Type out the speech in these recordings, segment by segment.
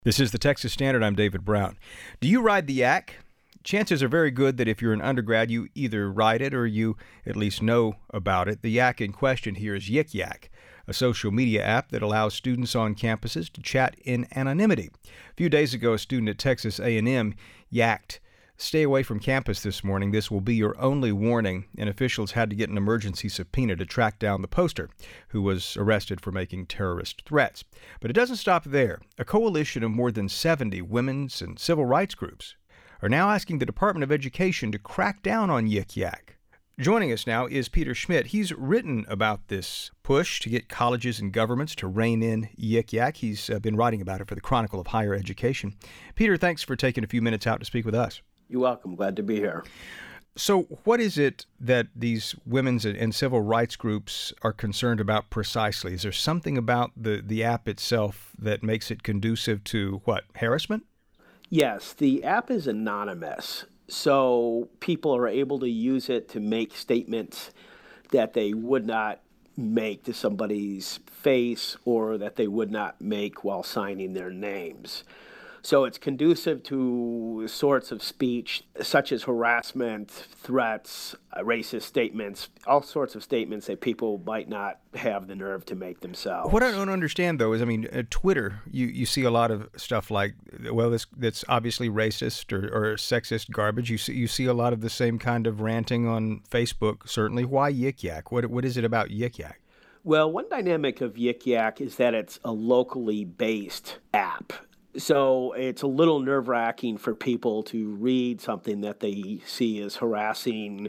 This is the Texas Standard. I'm David Brown. Do you ride the Yak? Chances are very good that if you're an undergrad, you either ride it or you at least know about it. The Yak in question here is Yik Yak, a social media app that allows students on campuses to chat in anonymity. A few days ago, a student at Texas A&M yacked, "Stay away from campus this morning. This will be your only warning," and officials had to get an emergency subpoena to track down the poster, who was arrested for making terrorist threats. But it doesn't stop there. A coalition of more than 70 women's and civil rights groups are now asking the Department of Education to crack down on Yik Yak. Joining us now is Peter Schmidt. He's written about this push to get colleges and governments to rein in Yik Yak. He's been writing about it for the Chronicle of Higher Education. Peter, thanks for taking a few minutes out to speak with us. You're welcome. Glad to be here. So what is it that these women's and civil rights groups are concerned about precisely? Is there something about the app itself that makes it conducive to, harassment? Yes, the app is anonymous, so people are able to use it to make statements that they would not make to somebody's face or that they would not make while signing their names. So it's conducive to sorts of speech such as harassment, threats, racist statements, all sorts of statements that people might not have the nerve to make themselves. What I don't understand, though, is, Twitter, you see a lot of stuff like, that's obviously racist or sexist garbage. You see a lot of the same kind of ranting on Facebook, certainly. Why Yik Yak? What is it about Yik Yak? Well, one dynamic of Yik Yak is that it's a locally based app. So it's a little nerve-wracking for people to read something that they see as harassing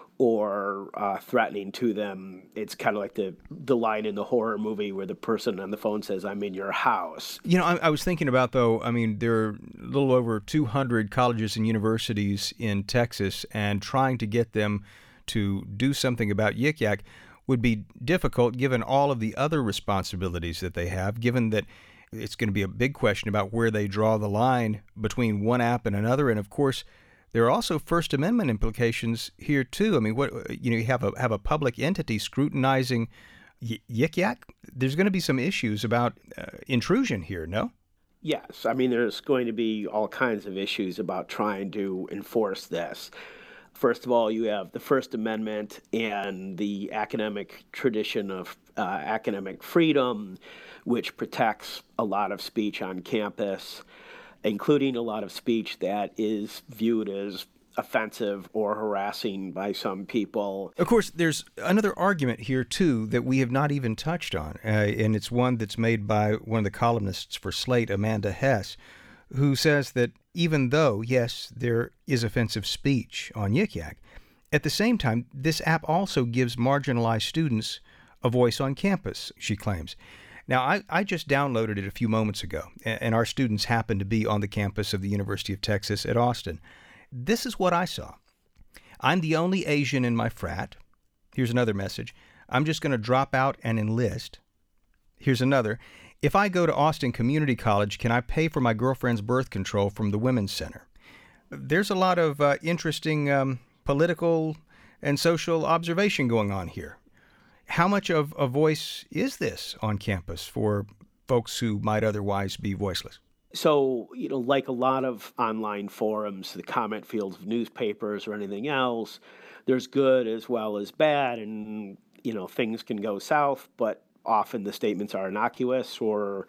or threatening to them. It's kind of like the line in the horror movie where the person on the phone says, "I'm in your house." I was thinking about, though, there are a little over 200 colleges and universities in Texas, and trying to get them to do something about Yik Yak would be difficult given all of the other responsibilities that they have, given that it's going to be a big question about where they draw the line between one app and another. And of course, there are also First Amendment implications here too. You have a public entity scrutinizing Yik Yak. There's going to be some issues about intrusion here, no? Yes. There's going to be all kinds of issues about trying to enforce this. First of all, you have the First Amendment and the academic tradition of academic freedom, which protects a lot of speech on campus, including a lot of speech that is viewed as offensive or harassing by some people. Of course, there's another argument here, too, that we have not even touched on, and it's one that's made by one of the columnists for Slate, Amanda Hess, who says that even though, yes, there is offensive speech on Yik Yak, at the same time, this app also gives marginalized students a voice on campus, she claims. Now, I just downloaded it a few moments ago, and our students happen to be on the campus of the University of Texas at Austin. This is what I saw. "I'm the only Asian in my frat." Here's another message. "I'm just going to drop out and enlist." Here's another. "If I go to Austin Community College, can I pay for my girlfriend's birth control from the Women's Center?" There's a lot of interesting political and social observation going on here. How much of a voice is this on campus for folks who might otherwise be voiceless? So, like a lot of online forums, the comment fields of newspapers or anything else, there's good as well as bad, and, things can go south, but often the statements are innocuous or,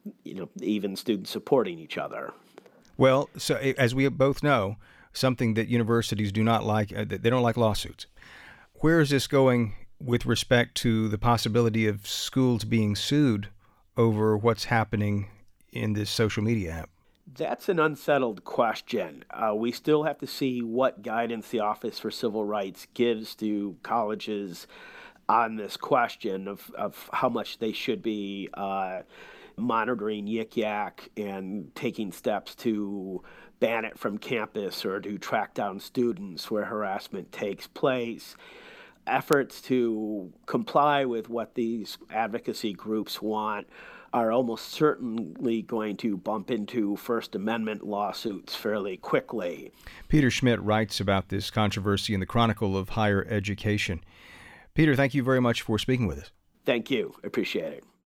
even students supporting each other. Well, so as we both know, something that universities do not like, they don't like lawsuits. Where is this going with respect to the possibility of schools being sued over what's happening in this social media app? That's an unsettled question. We still have to see what guidance the Office for Civil Rights gives to colleges on this question of how much they should be monitoring Yik Yak and taking steps to ban it from campus or to track down students where harassment takes place. Efforts to comply with what these advocacy groups want are almost certainly going to bump into First Amendment lawsuits fairly quickly. Peter Schmidt writes about this controversy in the Chronicle of Higher Education. Peter, thank you very much for speaking with us. Thank you. Appreciate it.